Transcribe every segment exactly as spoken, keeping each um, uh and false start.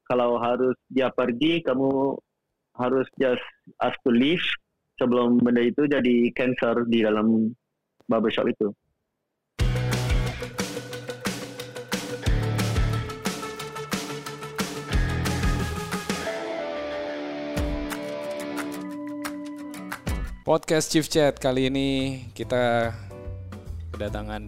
kalau harus dia pergi, kamu harus just ask to leave sebelum benda itu jadi cancer di dalam barbershop itu. Podcast Chief Chat kali ini kita kedatangan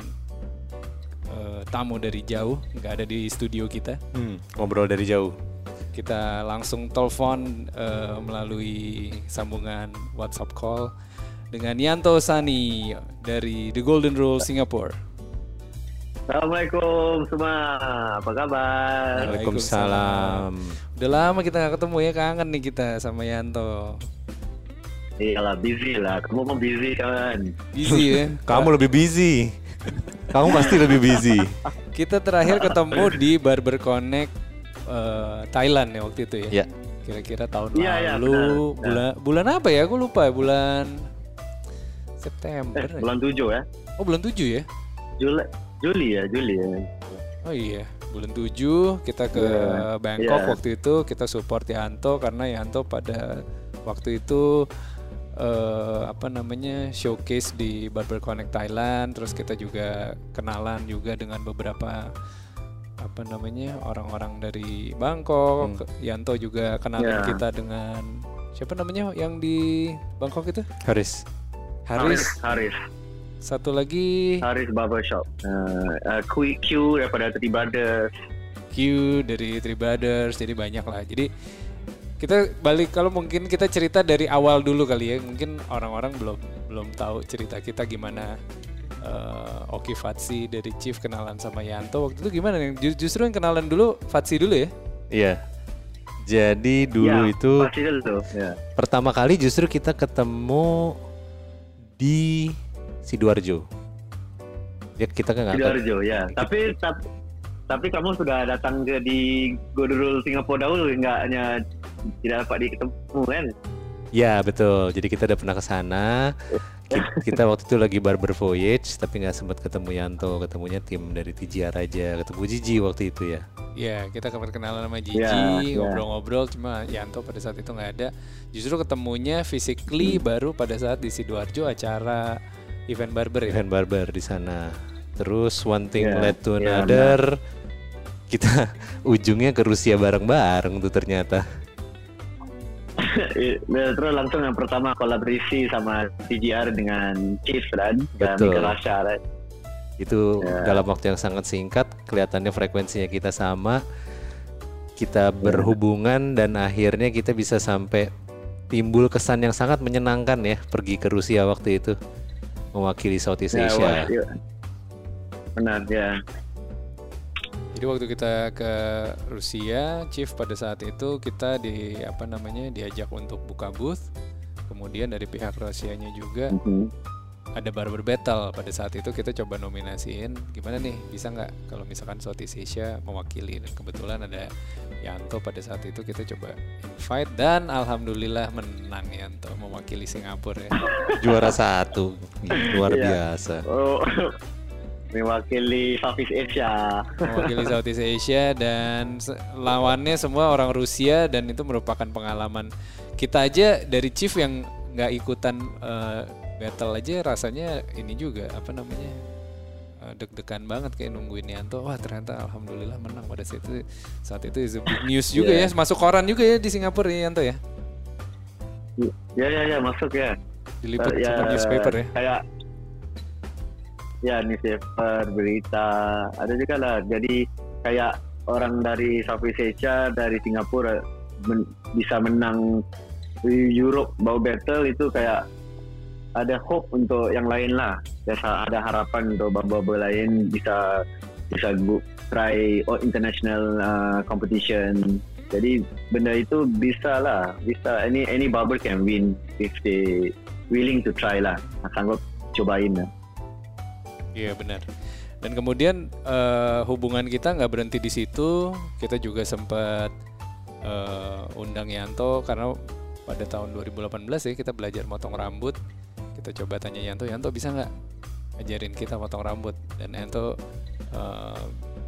uh, tamu dari jauh, nggak ada di studio kita. Hmm, ngobrol dari jauh. Kita langsung telepon uh, melalui sambungan WhatsApp call dengan Yanto Sani dari The Golden Rule Singapore. Assalamualaikum semua, apa kabar? Waalaikumsalam. Udah lama kita nggak ketemu ya, kangen nih kita sama Yanto. Iyalah, busy lah. Kamu kan busy kan? Busy ya? Kamu lebih busy. Kamu pasti lebih busy. Kita terakhir ketemu di Barber Connect uh, Thailand ya waktu itu ya? Ya. Kira-kira tahun ya, lalu. ya, benar, bulan benar. bulan apa ya? Aku lupa. Bulan September. Eh, bulan tujuh ya? Oh, bulan tujuh ya? Juli, Juli ya, Juli ya. Oh iya, bulan tujuh kita ke Yeah, Bangkok yeah. waktu itu, kita support Yanto karena Yanto pada waktu itu uh, apa namanya showcase di Barber Connect Thailand, terus kita juga kenalan juga dengan beberapa apa namanya orang-orang dari Bangkok. Hmm. Yanto juga kenalin Yeah. kita dengan siapa namanya yang di Bangkok itu? Haris. Haris. Haris. Satu lagi Haris Barbershop. Uh, uh, Q, Q daripada Three Brothers. Q dari Three Brothers, jadi banyak lah. Jadi kita balik, kalau mungkin kita cerita dari awal dulu kali ya. Mungkin orang-orang belum belum tahu cerita kita gimana uh, Oki Fatsi dari Chief kenalan sama Yanto. Waktu itu gimana nih? Justru yang kenalan dulu Fatsi dulu ya? Iya. Jadi dulu Ya, itu pasti dulu. Ya. pertama kali justru kita ketemu di Sidoarjo. Ya kita kan nggak tahu. Sidoarjo ya. Tapi tapi tapi kamu sudah datang ke di Golden Rule Singapura dahulu, nggak hanya tidak dapat diketemu kan? Ya betul. Jadi kita udah pernah ke sana. Ki- Kita waktu itu lagi barber voyage, tapi nggak sempat ketemu Yanto. Ketemunya tim dari T J R aja. Ketemu Gigi waktu itu ya. Ya, kita kemarin kenalan sama Gigi, Ya, ya. ngobrol-ngobrol, cuma Yanto pada saat itu nggak ada. Justru ketemunya physically baru pada saat di Sidoarjo acara event barber ya. Event barber di sana. Terus one thing Ya, led to ya, another. Kita ujungnya ke Rusia bareng-bareng tuh ternyata. Terus langsung yang pertama kolaborasi sama T J R dengan Chief kan, dan Betul. Mika Rasha, right? Itu Ya. dalam waktu yang sangat singkat, kelihatannya frekuensinya kita sama. Kita berhubungan dan akhirnya kita bisa sampai timbul kesan yang sangat menyenangkan ya pergi ke Rusia waktu itu mewakili Southeast Ya, Asia. wah, iya. Benar ya. Jadi waktu kita ke Rusia, Chief pada saat itu kita di apa namanya diajak untuk buka booth. Kemudian dari pihak Rusianya juga Mhm. ada barber battle. Pada saat itu kita coba nominasiin gimana nih, bisa nggak kalau misalkan Southeast Asia mewakili, dan kebetulan ada Yanto pada saat itu, kita coba invite dan alhamdulillah menang Yanto mewakili Singapura ya. Juara satu, luar Iya. biasa. Oh, mewakili Southeast Asia. Mewakili Southeast Asia dan se- lawannya semua orang Rusia, dan itu merupakan pengalaman kita aja dari Chief yang nggak ikutan uh, battle aja rasanya ini juga apa namanya uh, deg-degan banget kayak nungguin Yanto. Wah ternyata alhamdulillah menang pada saat itu. Saat itu is a big news juga Yeah. ya, masuk koran juga ya di Singapura ya Yanto ya, Ya ya ya masuk ya. diliput Eh, ya, sama newspaper ya. Kayak ya newspaper, berita, ada juga lah. Jadi kayak orang dari Southeast Asia, dari Singapura men- bisa menang di Europe Bow Battle, itu kayak ada hope untuk yang lain lah. Biasa ada harapan untuk barber lain bisa bisa go, try oh, international uh, competition. Jadi benda itu bisa lah, bisa any any barber can win if they willing to try lah, sanggup cobain lah. Iya benar. Dan kemudian eh, hubungan kita nggak berhenti di situ. Kita juga sempat eh, undang Yanto karena pada tahun dua ribu delapan belas ya kita belajar motong rambut. Kita coba tanya Yanto, Yanto bisa nggak ajarin kita motong rambut? Dan Yanto eh,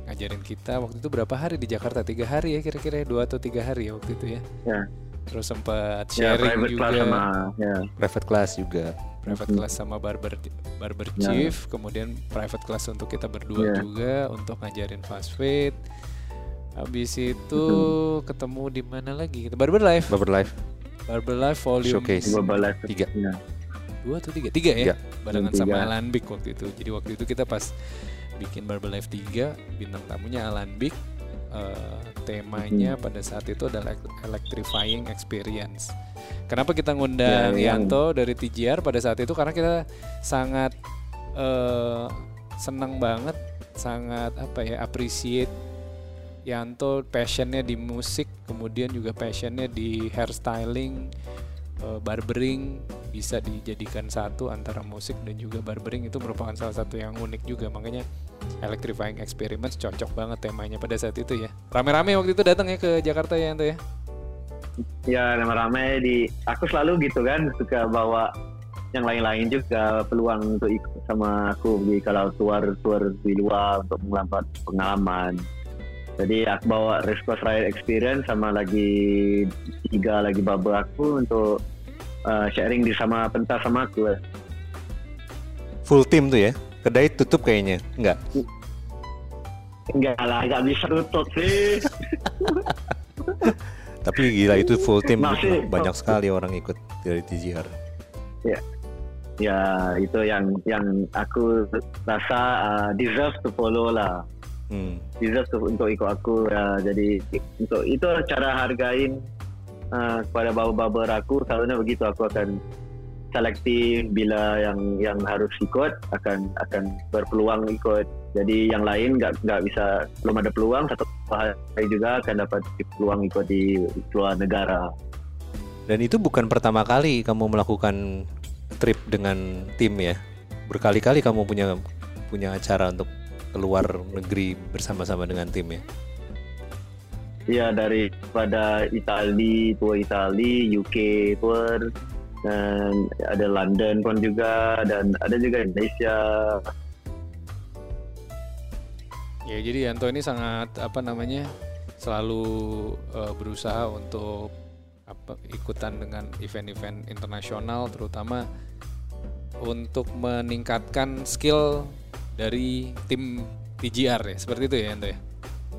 ngajarin kita. Waktu itu berapa hari di Jakarta? Tiga hari ya kira-kira, dua atau tiga hari ya waktu itu ya. Ya. Terus sempat Ya, sharing private juga. class sama ya. Private class juga. Private class sama barber barber Ya. chief, kemudian private class untuk kita berdua Ya. juga untuk ngajarin fast fade. Habis itu ketemu di mana lagi? Barber Life. Barber Life Barber Life volume Showcase. Global Life. tiga. Ya. dua atau tiga? Tiga ya? Tiga. Barengan Tiga. sama Alan Big waktu itu. Jadi waktu itu kita pas bikin Barber Life tiga, bintang tamunya Alan Big. Eh, temanya pada saat itu adalah electrifying experience. Kenapa kita ngundang Ya, yang- Yanto dari T J R pada saat itu? Karena kita sangat eh, senang banget, sangat apa ya, appreciate Yanto passionnya di musik, kemudian juga passionnya di hairstyling, eh, barbering, bisa dijadikan satu antara musik dan juga barbering. Itu merupakan salah satu yang unik juga, makanya electrifying experiments cocok banget temanya pada saat itu ya. Rame-rame waktu itu datang ya ke Jakarta ya Yanto ya. Ya, ramai-ramai di. Aku selalu gitu kan, suka bawa yang lain-lain juga peluang untuk ikut sama aku di kalau tour-tour di luar untuk mendapat pengalaman. Jadi aku bawa Race Course Ride Experience sama lagi tiga lagi barber aku untuk uh, sharing di sama pentas sama aku. Full team tuh ya. Kedai tutup kayaknya. Enggak. Enggak lah, nggak bisa tutup sih. Tapi gila itu full team. Masih. Banyak sekali orang ikut dari T J R. Ya, ya itu yang yang aku rasa uh, deserve to follow lah. Hmm. Deserve to, untuk ikut aku ya. Jadi untuk itu cara hargain uh, kepada barber-barber aku. Selalunya begitu, aku akan selektif bila yang yang harus ikut akan akan berpeluang ikut. Jadi yang lain nggak nggak bisa, belum ada peluang, satu hari juga akan dapat peluang ikut di luar negara. Dan itu bukan pertama kali kamu melakukan trip dengan tim ya. Berkali-kali kamu punya punya acara untuk keluar negeri bersama-sama dengan tim ya. Ya, daripada Itali, tour Itali, U K tour, dan ada London pun juga, dan ada juga Indonesia. Ya jadi Yanto ini sangat apa namanya selalu uh, berusaha untuk apa ikutan dengan event-event internasional, terutama untuk meningkatkan skill dari tim T J R ya, seperti itu ya Yanto ya.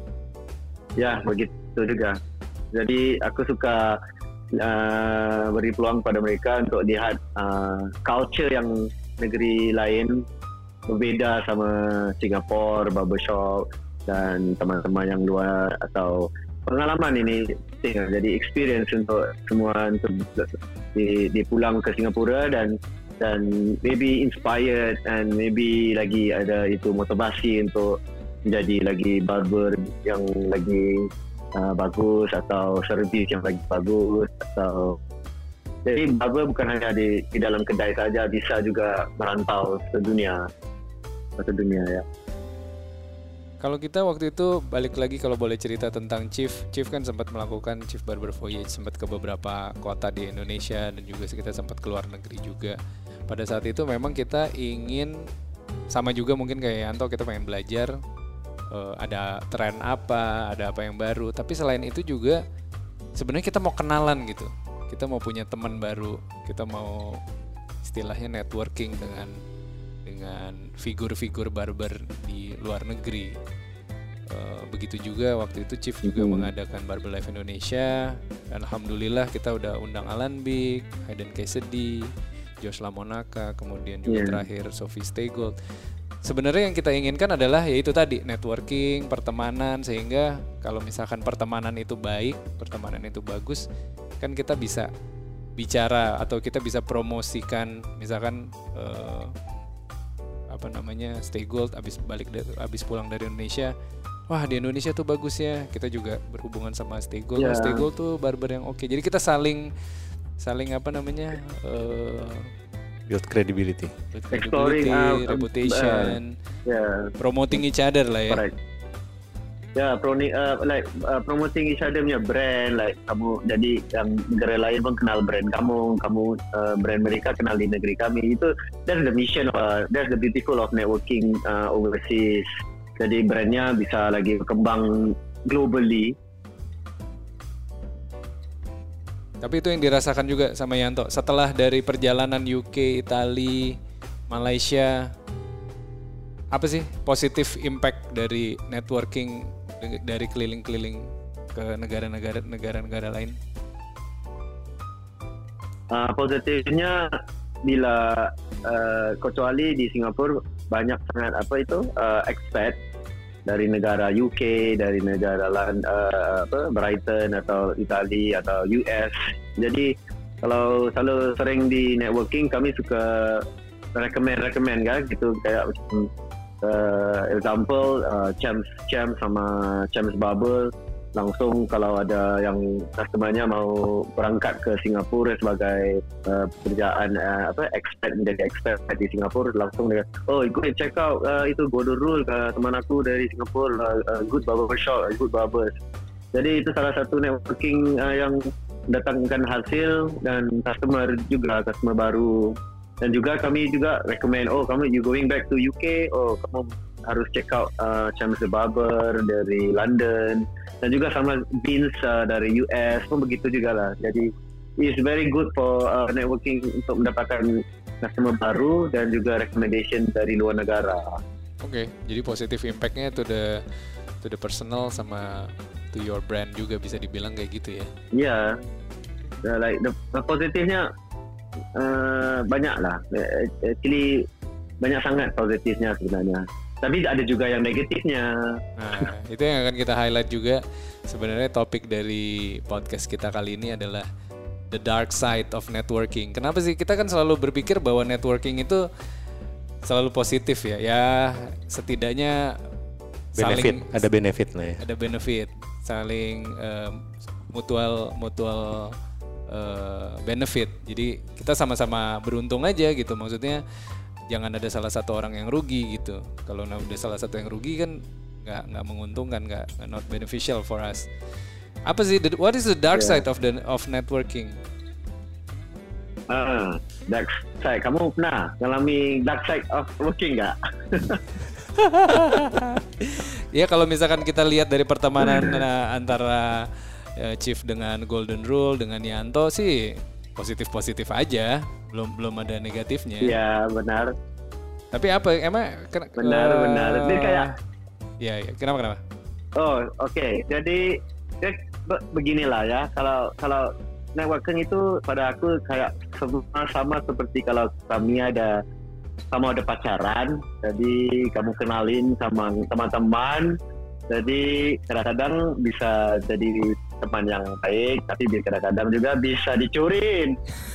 Ya, begitu juga. Jadi aku suka uh, beri peluang pada mereka untuk lihat uh, culture yang negeri lain berbeda sama Singapore, barbershop dan teman-teman yang luar, atau pengalaman ini jadi experience untuk semua untuk di, dipulang ke Singapura dan dan maybe inspired and maybe lagi ada itu motivasi untuk menjadi lagi barber yang lagi uh, bagus atau service yang lagi bagus. Atau jadi barber bukan hanya di, di dalam kedai saja, bisa juga merantau ke dunia. Ke dunia ya. Kalau kita waktu itu balik lagi, kalau boleh cerita tentang Chief, Chief kan sempat melakukan Chief Barber Voyage, sempat ke beberapa kota di Indonesia dan juga kita sempat ke luar negeri juga. Pada saat itu memang kita ingin sama juga mungkin kayak Yanto, kita pengen belajar uh, ada tren apa, ada apa yang baru. Tapi selain itu juga sebenarnya kita mau kenalan gitu, kita mau punya teman baru, kita mau istilahnya networking dengan dengan figur-figur barber di luar negeri. Uh, begitu juga waktu itu Chief juga Hmm. mengadakan Barber Life Indonesia. Alhamdulillah kita udah undang Alan Big, Hayden Cassidy, Josh Lamonaka, kemudian juga Yeah. terakhir Sophie Staygold. Sebenarnya yang kita inginkan adalah yaitu tadi networking, pertemanan, sehingga kalau misalkan pertemanan itu baik, pertemanan itu bagus, kan kita bisa bicara atau kita bisa promosikan misalkan uh, apa namanya Staygold abis balik da- abis pulang dari Indonesia, wah di Indonesia tuh bagus ya, kita juga berhubungan sama Staygold. Ya. Oh, Staygold tuh barber yang oke, jadi kita saling saling apa namanya uh, Build credibility. build Exploring, credibility, uh, reputation, Ya, promoting each other lah ya. correct. Ya, proni, uh, like uh, promoting each other punya brand, like kamu jadi yang negara lain pun kenal brand kamu, kamu uh, brand mereka kenal di negeri kami. Itu that's the mission, uh, that's the beautiful of networking uh, overseas. jadi brandnya bisa lagi berkembang globally. Tapi itu yang dirasakan juga sama Yanto setelah dari perjalanan U K, Italia, Malaysia. Apa sih positif impact dari networking dari keliling-keliling ke negara-negara negara-negara lain? Uh, positifnya bila uh, kecuali di Singapura banyak sangat apa itu uh, expat dari negara U K, dari negara lain, uh, apa Brighton atau Italia atau U S. Jadi kalau selalu sering di networking kami suka recommend-recommend kan gitu, kayak uh, example uh, Champs Champs sama Champs Bubble. Langsung kalau ada yang customer-nya mau berangkat ke Singapura sebagai uh, pekerjaan uh, apa expat, menjadi expat di Singapura, langsung dia, oh go and check out uh, itu Golden Rule uh, teman aku dari Singapura, uh, uh, good barber shop, uh, good barbers. Jadi itu salah satu networking uh, yang mendatangkan hasil dan customer juga, customer baru. Dan juga kami juga recommend, oh kamu you going back to U K, oh kamu harus check out uh, Champs the Barber dari London, dan juga sama Vince uh, dari U S pun begitu juga lah. Jadi it's very good for uh, networking untuk mendapatkan customer baru dan juga recommendation dari luar negara. Oke, okay, jadi positif impact-nya to the to the personal sama to your brand juga bisa dibilang kayak gitu ya? Iya, yeah. like the, the positifnya uh, banyak lah. Actually banyak sangat positifnya sebenarnya. Tapi ada juga yang negatifnya. Nah, itu yang akan kita highlight juga. Sebenarnya topik dari podcast kita kali ini adalah the dark side of networking. Kenapa sih kita kan selalu berpikir bahwa networking itu selalu positif ya? Ya setidaknya benefit, saling, ada benefit lah ya. Ada benefit, saling um, mutual mutual uh, benefit. Jadi kita sama-sama beruntung aja gitu. Maksudnya jangan ada salah satu orang yang rugi gitu. Kalau udah salah satu yang rugi kan nggak nggak menguntungkan, nggak not beneficial for us. Apa sih? What is the dark yeah. side of the of networking? Ah, uh, dark side. Kamu pernah ngalami dark side of working nggak? Ya kalau misalkan kita lihat dari pertemanan antara uh, Chief dengan Golden Rule dengan Yanto sih positif-positif aja, belum belum ada negatifnya. Iya benar. Tapi apa emang? Ken- benar uh, benar. Ini kayak. Ya, ya. Kenapa kenapa? Oh oke. Okay. Jadi ya, be- beginilah ya. Kalau kalau networking itu pada aku kayak sama sama seperti kalau kami ada kamu ada pacaran, jadi kamu kenalin sama teman-teman. Jadi kadang-kadang bisa jadi teman yang baik, tapi kadang-kadang juga bisa dicurin.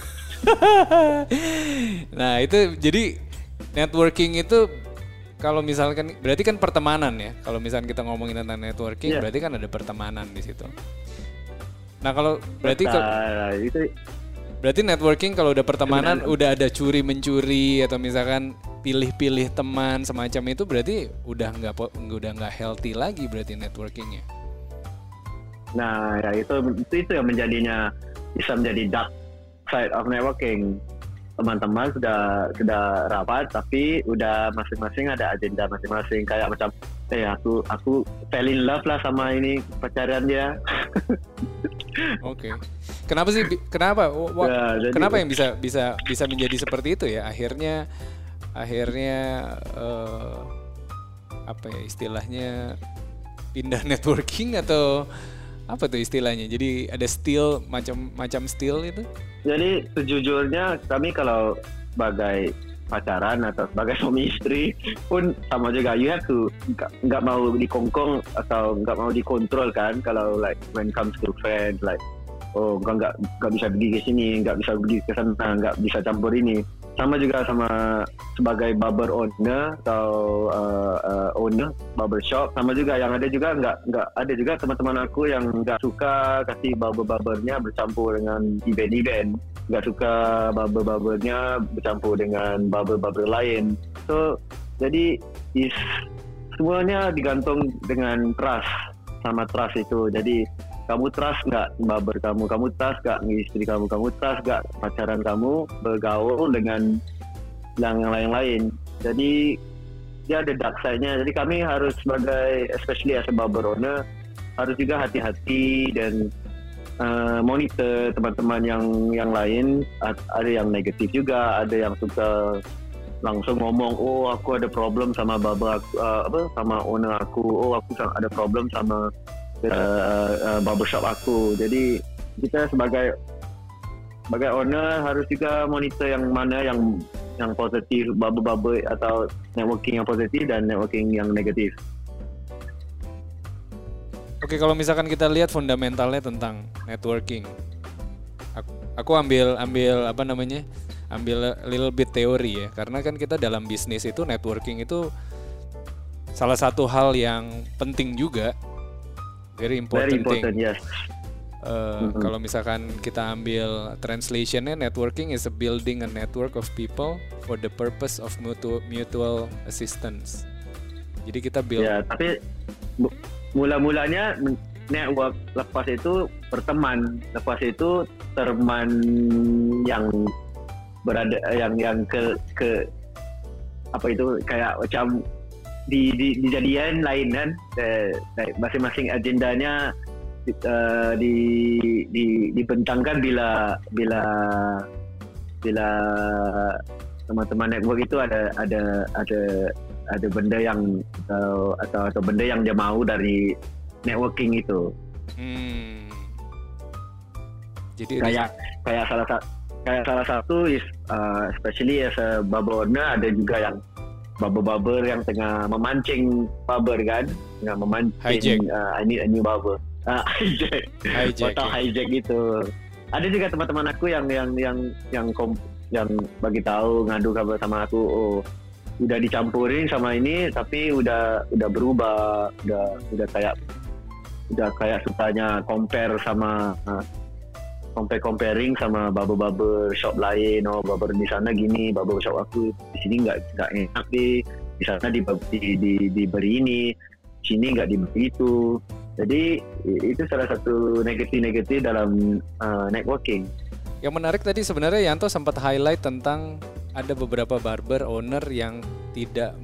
Nah itu jadi networking itu kalau misalkan berarti kan pertemanan ya. Kalau misalkan kita ngomongin tentang networking, yeah. berarti kan ada pertemanan di situ. Nah kalau berarti Betul, kalau, itu berarti networking kalau udah pertemanan Benar. udah ada curi mencuri atau misalkan pilih-pilih teman semacam itu berarti udah nggak udah nggak healthy lagi berarti networkingnya. Nah ya itu itu itu yang menjadinya bisa menjadi dark side of networking. Teman-teman sudah sudah rapat tapi udah masing-masing ada agenda masing-masing, kayak macam eh aku aku fell in love lah sama ini pacaran dia. Oke. Okay. Kenapa sih kenapa wah, ya, jadi, kenapa yang bisa bisa bisa menjadi seperti itu ya? Akhirnya akhirnya uh, apa ya istilahnya pindah networking atau apa tuh istilahnya? Jadi ada steal macam macam steal itu? Jadi sejujurnya kami kalau sebagai pacaran atau sebagai suami istri pun sama juga, you have to nggak mau dikongkong atau nggak mau dikontrol kan. Kalau like when comes to friends like oh nggak nggak bisa pergi ke sini, nggak bisa pergi ke sana, nggak bisa campur ini. Sama juga sama sebagai barber owner atau uh, uh, owner barber shop, sama juga yang ada juga nggak nggak ada juga teman-teman aku yang nggak suka kasih barber-barbernya bercampur dengan event-event, nggak suka barber-barbernya bercampur dengan barber-barber lain. So jadi is semuanya digantung dengan trust, sama trust itu. Jadi kamu trust nggak barber kamu, kamu trust nggak istri kamu, kamu trust nggak pacaran kamu bergaul dengan yang lain-lain. Jadi dia ada dark side-nya. Jadi kami harus sebagai, especially as a barber owner, harus juga hati-hati dan uh, monitor teman-teman yang yang lain. Ada yang negatif juga, ada yang suka langsung ngomong, oh aku ada problem sama barber aku, uh, apa sama owner aku, oh aku ada problem sama uh, uh, barbershop aku. Jadi kita sebagai sebagai owner harus juga monitor yang mana yang yang positif, barber-barber atau networking yang positif dan networking yang negatif. Oke, kalau misalkan kita lihat fundamentalnya tentang networking, aku, aku ambil ambil apa namanya, ambil little bit teori ya, karena kan kita dalam bisnis itu networking itu salah satu hal yang penting juga, very important, very important thing. Yes. Uh, mm-hmm. Kalau misalkan kita ambil translationnya, networking is a building a network of people for the purpose of mutual, mutual assistance. Jadi kita build. Ya, tapi bu- mula-mulanya network, lepas itu berteman, lepas itu teman yang berada yang yang ke ke apa itu kayak macam di di dijadian lain kan, eh, masing-masing agendanya Uh, di, di dibentangkan bila bila bila teman-teman network itu ada ada ada ada benda yang atau atau, atau benda yang dia mau dari networking itu. Hmm. Jadi kayak kayak salah satu kayak salah satu is uh, especially as a barber owner, ada juga yang barber-barber yang tengah memancing barber kan, tengah memancing uh, I need a new barber. Uh, hijack, hijack, atau ya. hijack gitu. Ada juga teman-teman aku yang yang yang yang kom, yang bagi tahu ngadu kabar sama aku, oh udah dicampurin sama ini tapi udah udah berubah, udah udah kayak udah kayak sukanya compare sama uh, compare comparing sama barber-barber shop lain. Oh barber di sana gini, barber shop aku di sini nggak nggak enak deh, di sana di, di, di, diberi ini, sini nggak diberi itu. Jadi itu salah satu negatif-negatif dalam uh, networking. Yang menarik tadi sebenarnya Yanto sempat highlight tentang ada beberapa barber owner yang tidak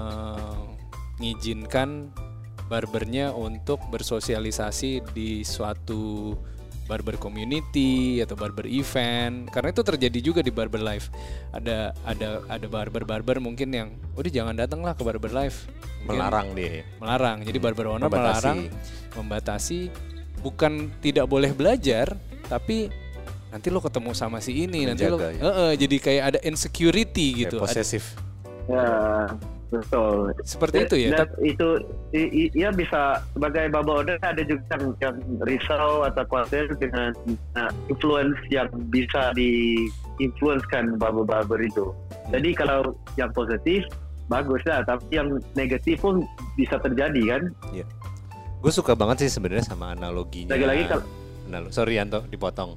mengizinkan barbernya untuk bersosialisasi di suatu barber community atau barber event, karena itu terjadi juga di barber life. Ada ada ada barber-barber mungkin yang udah jangan datang lah ke barber life. Mungkin melarang dia. Melarang. Jadi barber owner membatasi. melarang, membatasi, bukan tidak boleh belajar, tapi nanti lo ketemu sama si ini, menjaga, nanti lo ya. uh, uh, jadi kayak ada insecurity kayak gitu. posesif. Ya, betul. Seperti itu ya. Dan itu i, i, ya bisa sebagai barber owner ada juga yang, yang risau atau khawatir dengan uh, influence yang bisa di-influencekan barber-barber itu. Hmm. Jadi kalau yang positif bagus lah, tapi yang negatif pun bisa terjadi kan. Iya. Gue suka banget sih sebenarnya sama analoginya. Lagi-lagi kalau Analo- sorry Yanto dipotong.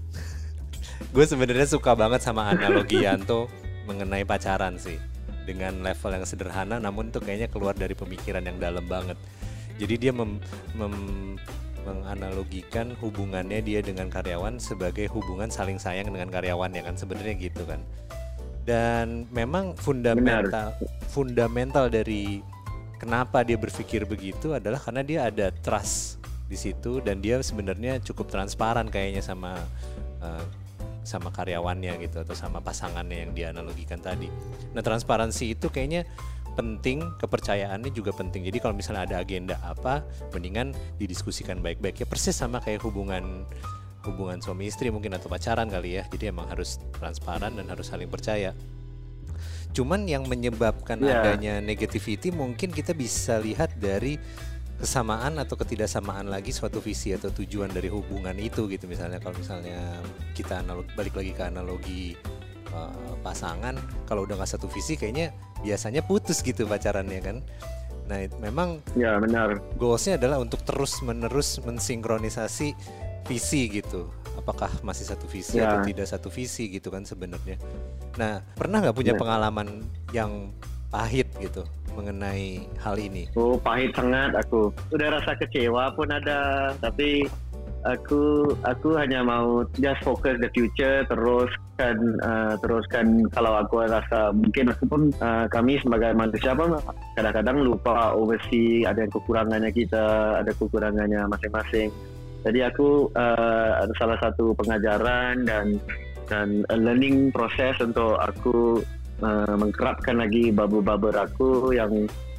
Gue sebenarnya suka banget sama analogi Yanto mengenai pacaran sih. Dengan level yang sederhana, namun itu kayaknya keluar dari pemikiran yang dalam banget. Jadi dia mem, mem, menganalogikan hubungannya dia dengan karyawan sebagai hubungan saling sayang dengan karyawannya kan, sebenarnya gitu kan. Dan memang fundamental Benar. fundamental dari kenapa dia berpikir begitu adalah karena dia ada trust di situ dan dia sebenarnya cukup transparan kayaknya sama uh, sama karyawannya gitu atau sama pasangannya yang dia analogikan tadi. Nah, transparansi itu kayaknya penting, kepercayaannya juga penting. Jadi kalau misalnya ada agenda apa, mendingan didiskusikan baik-baik ya, persis sama kayak hubungan hubungan suami istri mungkin atau pacaran kali ya. Jadi emang harus transparan dan harus saling percaya. Cuman yang menyebabkan yeah. adanya negativity mungkin kita bisa lihat dari kesamaan atau ketidaksamaan lagi suatu visi atau tujuan dari hubungan itu gitu. Misalnya kalau misalnya kita analog, balik lagi ke analogi uh, pasangan, kalau udah nggak satu visi kayaknya biasanya putus gitu pacarannya kan. Nah memang ya benar, goalsnya adalah untuk terus menerus mensinkronisasi visi gitu. Apakah masih satu visi ya. atau tidak satu visi gitu kan sebenarnya. Nah pernah nggak punya ya. pengalaman yang pahit gitu mengenai hal ini? Oh pahit sangat aku. Udah rasa kecewa pun ada, tapi aku aku hanya mau just focus the future, teruskan uh, teruskan kalau aku rasa mungkin aku pun uh, kami sebagai manusia pun kadang-kadang lupa oversee, ada kekurangannya kita, ada kekurangannya masing-masing. Jadi aku uh, ada salah satu pengajaran dan dan learning proses untuk aku uh, mengkerapkan lagi babu-babu aku yang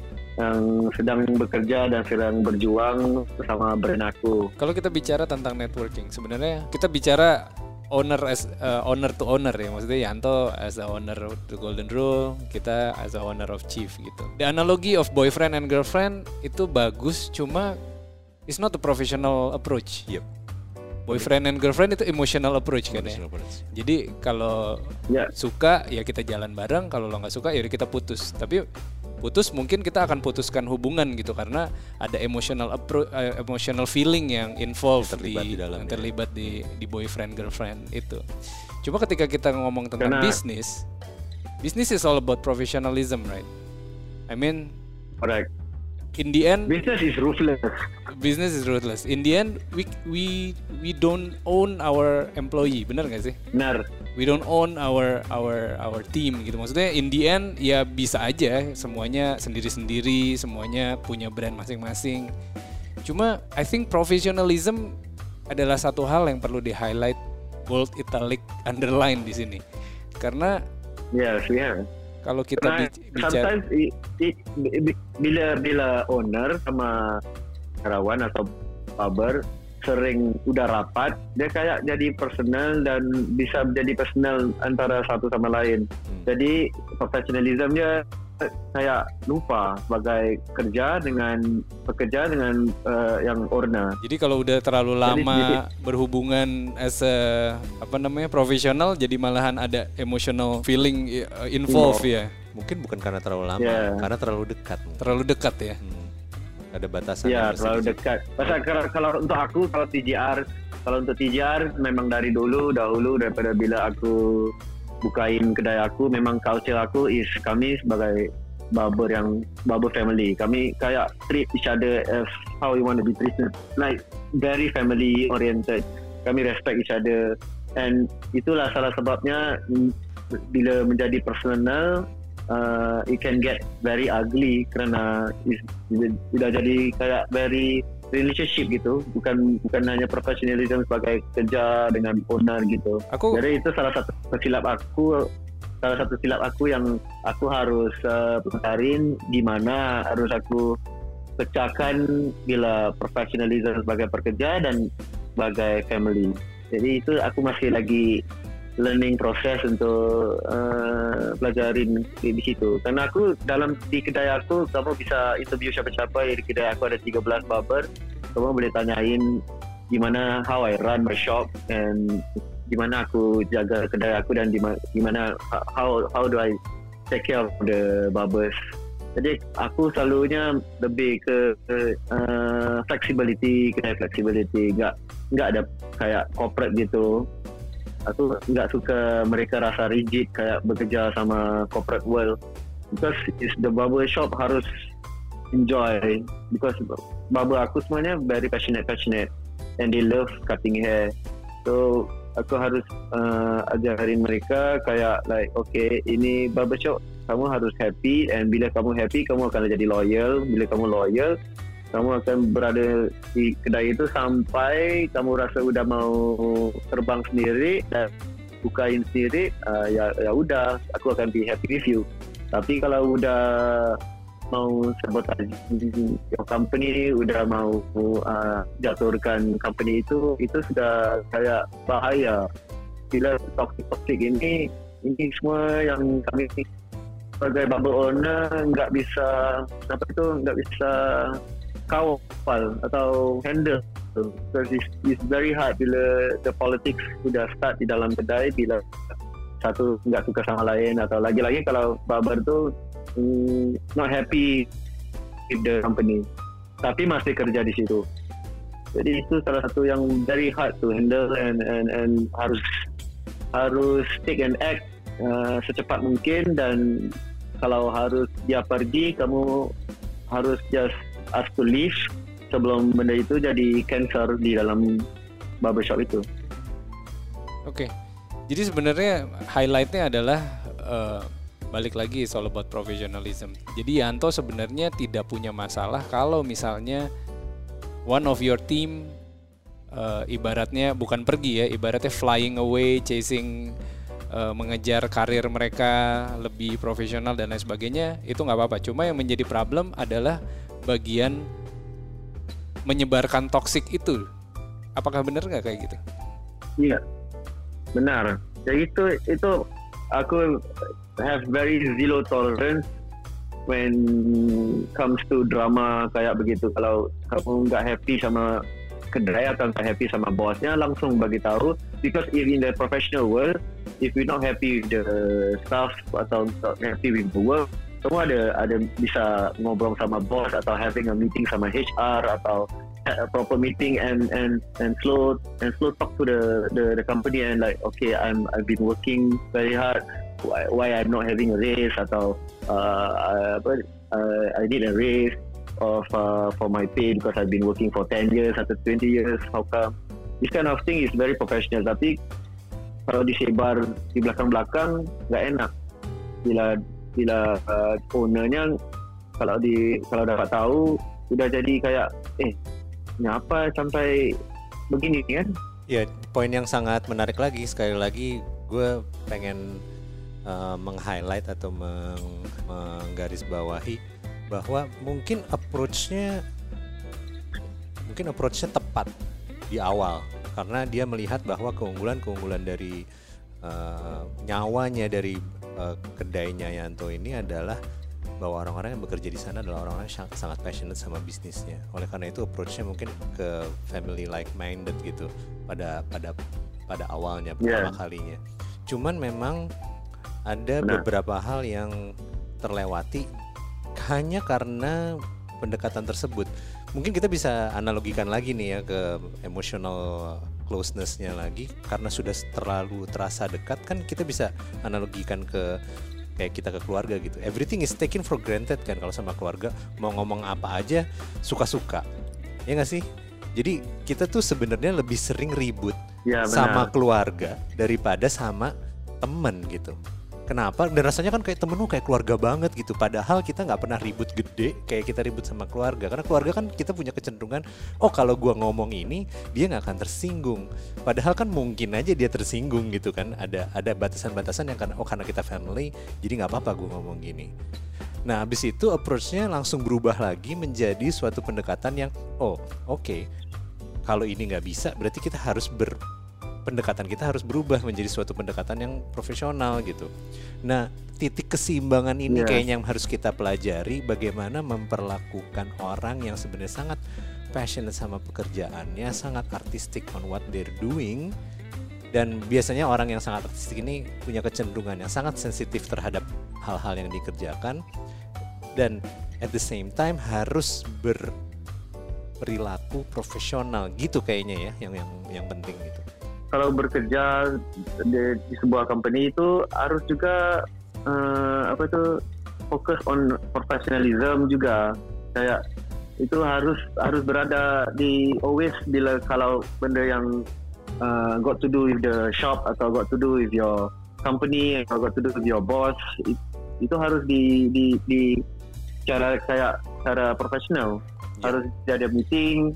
yang sedang bekerja dan sedang berjuang bersama brand aku. Kalau kita bicara tentang networking, sebenarnya kita bicara owner as uh, owner to owner ya, maksudnya Yanto as a owner of the Golden Rule, kita as a owner of Chief gitu. The analogy of boyfriend and girlfriend itu bagus, cuma it's not a professional approach. Yep. Boyfriend and girlfriend itu emotional approach kan ya. Approach. Jadi kalau Ya. suka ya kita jalan bareng, kalau lo nggak suka ya kita putus. Tapi putus mungkin kita akan putuskan hubungan gitu karena ada emotional appro- uh, emotional feeling yang involved Terlibat di, di dalam, yang ya. terlibat di di boyfriend girlfriend itu. Cuma ketika kita ngomong tentang Karena- bisnis, bisnis is all about professionalism, right? I mean, Correct. in the end, Business is ruthless. business is ruthless. In the end, we we we don't own our employee, benar nggak sih? Benar. We don't own our our our team gitu. Maksudnya in the end ya bisa aja semuanya sendiri-sendiri, semuanya punya brand masing-masing. Cuma I think professionalism adalah satu hal yang perlu di-highlight, bold, italic, underline di sini. Karena Yes, yeah. kalau kita Karena bic- bicara sometimes i, i, bi- bila bila owner sama karyawan atau barber sering udah rapat, dia kayak jadi personal dan bisa jadi personal antara satu sama lain. Hmm. Jadi profesionalismnya kayak lupa sebagai kerja dengan pekerja dengan uh, yang owner. jadi kalau udah terlalu Jadi lama sedikit- berhubungan as a apa namanya profesional, jadi malahan ada emotional feeling uh, involved ya. Mungkin bukan karena terlalu lama, Yeah. karena terlalu dekat. mungkin. Terlalu dekat ya. Hmm. Ada batasan. Ya, yang terlalu sedikit. dekat. Masa kalau, kalau untuk aku, kalau T J R, kalau untuk T J R memang dari dulu, dahulu daripada bila aku bukain kedai aku, memang culture aku is kami sebagai barber yang barber family. Kami kayak treat each other as how we want to be treated, like very family oriented. Kami respect each other, and itulah salah sebabnya mm, bila menjadi personal. Uh, it can get very ugly kerana is, sudah jadi kayak very relationship gitu, bukan bukan hanya professionalism sebagai kerja dengan owner gitu. Aku Jadi itu salah satu silap aku, salah satu silap aku yang aku harus uh, pelajarin gimana harus aku pecahkan bila professionalism sebagai pekerja dan sebagai family. Jadi itu aku masih lagi learning proses untuk uh, pelajarin di, di situ. Karena aku dalam di kedai aku, kamu bisa interview siapa-siapa di kedai aku ada tiga belas barber. Kamu boleh tanyain gimana how I run my shop and gimana aku jaga kedai aku dan gimana, gimana how how do I take care of the barbers. Jadi aku selalunya lebih ke, ke uh, flexibility, kedai flexibility, enggak enggak ada kayak corporate gitu. Aku nggak suka mereka rasa rigid kayak bekerja sama corporate world, because it's the barber shop harus enjoy, because barber aku semuanya very passionate passionate and they love cutting hair. So aku harus uh, ajarin mereka kayak like okay, ini barber shop, kamu harus happy, and bila kamu happy kamu akan jadi loyal. Bila kamu loyal, kamu akan berada di kedai itu sampai kamu rasa udah mau terbang sendiri dan bukain sendiri, uh, ya ya udah, aku akan be happy with you. Tapi kalau udah mau sabotage your company, udah mau uh, jatuhkan company itu, itu sudah kayak bahaya. Bila toxic-toxic ini, ini semua yang kami sebagai barber owner nggak bisa, apa itu nggak bisa kawal atau handle, because it's, it's very hard bila the politics sudah start di dalam kedai, bila satu nggak suka sama lain, atau lagi-lagi kalau barber tu mm, not happy with the company tapi masih kerja di situ. Jadi itu salah satu yang very hard to handle, and and and harus harus take and act uh, secepat mungkin. Dan kalau harus dia pergi, kamu harus just ask to leave sebelum benda itu jadi cancer di dalam barbershop itu. Oke, okay. Jadi sebenarnya highlightnya adalah uh, balik lagi soal about professionalism. Jadi Yanto sebenarnya tidak punya masalah kalau misalnya one of your team uh, ibaratnya bukan pergi ya, ibaratnya flying away, chasing, uh, mengejar karir mereka lebih profesional dan lain sebagainya, itu nggak apa-apa. Cuma yang menjadi problem adalah bagian menyebarkan toxic itu. Apakah benar nggak kayak gitu? Iya, benar. Jadi itu itu aku have very zero tolerance when comes to drama kayak begitu. Kalau kamu nggak happy sama kedai atau nggak happy sama bosnya, langsung bagi tahu. Because if in the professional world, if we not happy with the staff atau not happy with the work, semua ada ada bisa ngobrol sama bos atau having a meeting sama H R atau a proper meeting and and and slow and slow talk to the the, the company and like okay I'm I've been working very hard. Why, why I'm not having a raise atau uh, uh, uh, I need a raise of uh, for my pay because I've been working for ten years atau twenty years. How come? This kind of thing is very professional. Tapi kalau disebar di belakang-belakang nggak enak. Bila bila uh, ownernya kalau di kalau dapat tahu udah jadi kayak eh kenapa sampai begini kan? Ya, poin yang sangat menarik lagi, sekali lagi gue pengen Uh, meng-highlight atau meng- menggarisbawahi bahwa mungkin approach-nya mungkin approach-nya tepat di awal karena dia melihat bahwa keunggulan-keunggulan dari uh, nyawanya dari uh, kedainya Yanto ini adalah bahwa orang-orang yang bekerja di sana adalah orang-orang yang sangat passionate sama bisnisnya. Oleh karena itu approach-nya mungkin ke family like minded gitu pada pada pada awalnya pertama yeah. kalinya. Cuman memang ada Benar. beberapa hal yang terlewati hanya karena pendekatan tersebut. Mungkin kita bisa analogikan lagi nih ya ke emotional closeness-nya lagi karena sudah terlalu terasa dekat kan kita bisa analogikan ke kayak kita ke keluarga gitu. Everything is taken for granted kan kalau sama keluarga mau ngomong apa aja suka-suka. Ya nggak sih? Jadi kita tuh sebenarnya lebih sering ribut ya, sama keluarga daripada sama temen gitu. Kenapa? Dan rasanya kan kayak temen lu kayak keluarga banget gitu. Padahal kita nggak pernah ribut gede kayak kita ribut sama keluarga. Karena keluarga kan kita punya kecenderungan, oh kalau gua ngomong ini dia nggak akan tersinggung. Padahal kan mungkin aja dia tersinggung gitu kan. Ada ada batasan-batasan yang karena oh karena kita family, jadi nggak apa-apa gua ngomong gini. Nah abis itu approach-nya langsung berubah lagi menjadi suatu pendekatan yang oh oke okay, kalau ini nggak bisa berarti kita harus ber pendekatan kita harus berubah menjadi suatu pendekatan yang profesional gitu. Nah, titik keseimbangan ini yeah. kayaknya yang harus kita pelajari bagaimana memperlakukan orang yang sebenarnya sangat passionate sama pekerjaannya, sangat artistic on what they're doing. Dan biasanya orang yang sangat artistik ini punya kecenderungan yang sangat sensitif terhadap hal-hal yang dikerjakan dan at the same time harus berperilaku profesional gitu kayaknya ya yang yang yang penting gitu. Kalau bekerja di, di sebuah company itu harus juga uh, apa itu fokus on professionalism juga. Kayak itu harus harus berada di always bila kalau benda yang uh, got to do with the shop atau got to do with your company atau got to do with your boss it, itu harus di di di cara kayak cara profesional. Yeah. Harus ada meeting.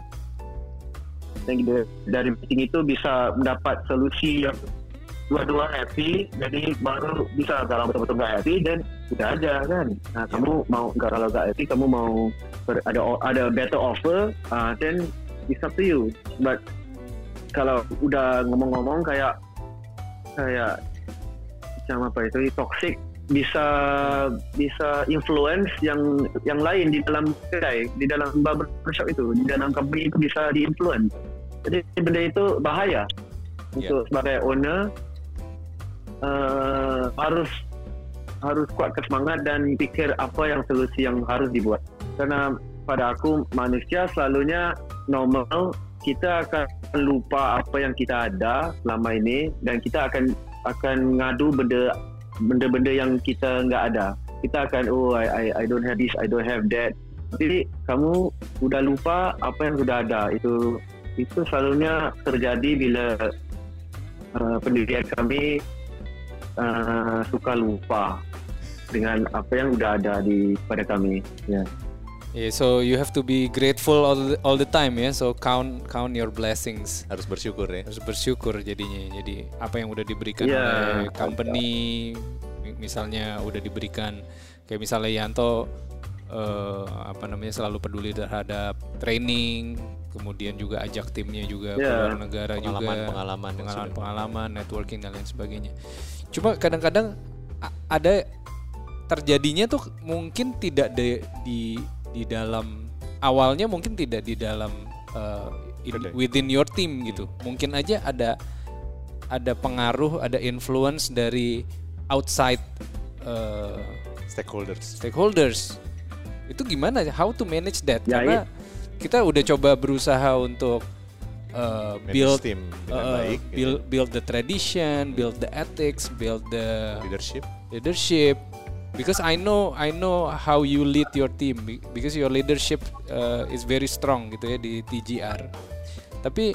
Dan dari meeting itu bisa mendapat solusi yang dua-dua happy, jadi baru bisa kalau betul-betul nggak happy dan udah aja kan. Nah, yeah. kamu mau nggak kalau nggak happy, kamu mau ber, ada ada better offer, uh, then it's up to you. But kalau udah ngomong-ngomong kayak kayak macam apa itu toxic bisa bisa influence yang yang lain di dalam kedai, di dalam barbershop itu, di dalam company itu bisa di-influence. Jadi benda itu bahaya yeah. untuk sebagai owner uh, harus harus kuat kesemangat dan pikir apa yang solusi yang harus dibuat. Karena pada aku manusia selalunya normal, kita akan lupa apa yang kita ada selama ini dan kita akan akan ngadu benda benda-benda yang kita nggak ada. Kita akan oh I, I I don't have this, I don't have that. Jadi kamu udah lupa apa yang sudah ada. Itu itu selalunya terjadi bila uh, pendirian kami uh, suka lupa dengan apa yang udah ada di pada kami. Ya. Yeah. Yeah, so you have to be grateful all the, all the time ya. So count count your blessings. Harus bersyukur ya. Harus bersyukur jadinya. Jadi apa yang udah diberikan yeah. oleh company, misalnya udah diberikan kayak misalnya Yanto uh, apa namanya selalu peduli terhadap training, kemudian juga ajak timnya juga yeah. keluar negara pengalaman, juga, pengalaman, pengalaman, pengalaman, networking dan lain sebagainya. Cuma kadang-kadang ada terjadinya tuh mungkin tidak di, di di dalam awalnya mungkin tidak di dalam uh, in, within your team gitu. Mungkin aja ada ada pengaruh, ada influence dari outside uh, stakeholders. Stakeholders. Itu gimana? How to manage that? Ya, Karena iya. kita udah coba berusaha untuk uh, build team dengan uh, baik, build gitu. build the tradition, build the ethics, build the leadership. Leadership. Because I know I know how you lead your team because your leadership uh, is very strong gitu ya di T G R. Tapi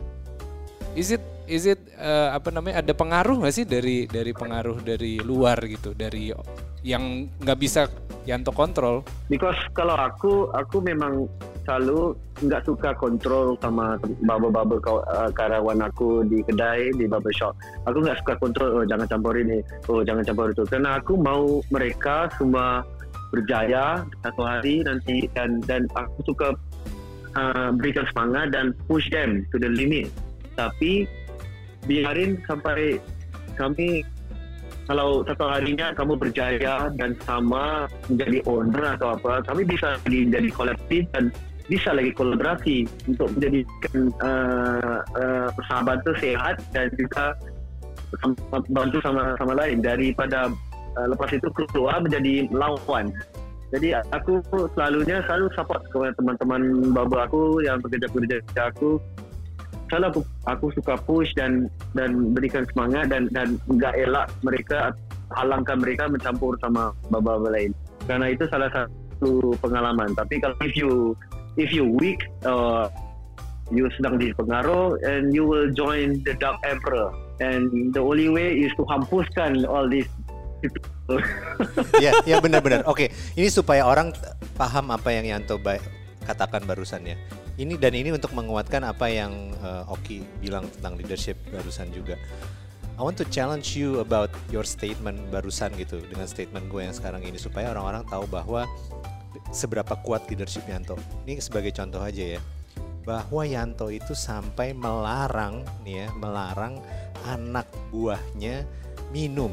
is it is it uh, apa namanya ada pengaruh nggak sih dari dari pengaruh dari luar gitu, dari yang nggak bisa Yanto kontrol? Because kalau aku aku memang selalu nggak suka kontrol sama bubble-bubble uh, karyawan aku di kedai, di bubble shop. Aku nggak suka kontrol, oh jangan campur ini, oh jangan campur itu. Karena aku mau mereka semua berjaya satu hari nanti, dan dan aku suka uh, berikan semangat dan push them to the limit. Tapi biarin sampai kami, kalau satu harinya kamu berjaya dan sama menjadi owner atau apa, kami bisa jadi kolektif dan bisa lagi kolaborasi untuk menjadikan uh, uh, persahabatan itu sehat dan juga bantu sama sama lain daripada uh, lepas itu keluar menjadi lawan. Jadi aku selalunya selalu support kepada teman-teman babu aku yang bekerja-bekerja aku. Selalu aku, aku suka push dan dan berikan semangat dan dan enggak elak mereka, halangkan mereka mencampur sama babu-babu lain. Karena itu salah satu pengalaman. Tapi kalau if you if you weak, uh, you sedang dipengaruh, and you will join the Dark Emperor. And the only way is to hampuskan all these people. Ya, ya benar-benar. Oke, ini supaya orang paham apa yang Yanto ba- katakan barusan ya. Ini dan ini untuk menguatkan apa yang uh, Oki bilang tentang leadership barusan juga. I want to challenge you about your statement barusan gitu, dengan statement gue yang sekarang ini, supaya orang-orang tahu bahwa seberapa kuat leadership Yanto. Ini sebagai contoh aja ya, bahwa Yanto itu sampai melarang nih ya, melarang anak buahnya minum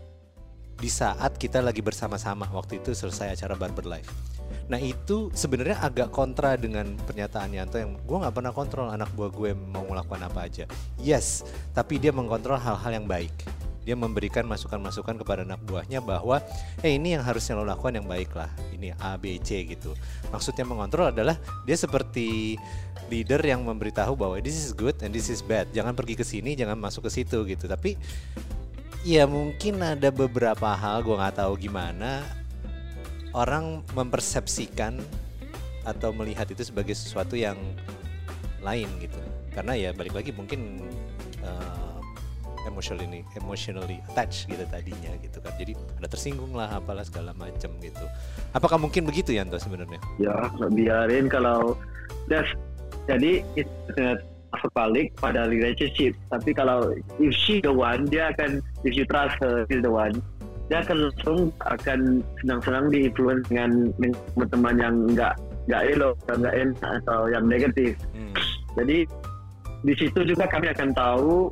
di saat kita lagi bersama-sama waktu itu selesai acara Barber Life. Nah itu sebenarnya agak kontra dengan pernyataan Yanto yang gue nggak pernah kontrol anak buah gue mau melakukan apa aja. Yes, tapi dia mengkontrol hal-hal yang baik. Dia memberikan masukan-masukan kepada anak buahnya bahwa eh ini yang harusnya lo lakukan yang baik lah, ini A, B, C gitu. Maksudnya mengontrol adalah dia seperti leader yang memberitahu bahwa this is good and this is bad. Jangan pergi ke sini, jangan masuk ke situ gitu. Tapi ya mungkin ada beberapa hal, gue nggak tahu gimana orang mempersepsikan atau melihat itu sebagai sesuatu yang lain gitu. Karena ya balik lagi mungkin uh, emotionally emotionally attached gitu tadinya gitu kan, jadi ada tersinggung lah apalah segala macam gitu. Apakah mungkin begitu Yanto sebenarnya? Ya biarin kalau das, jadi itu balik pada relationship. Tapi kalau if she the one, dia akan, if you trust her, she's the one, dia akan langsung akan senang-senang di-influence dengan teman-teman yang enggak enggak elok, enggak enak atau yang negatif. Hmm. Jadi di situ juga kami akan tahu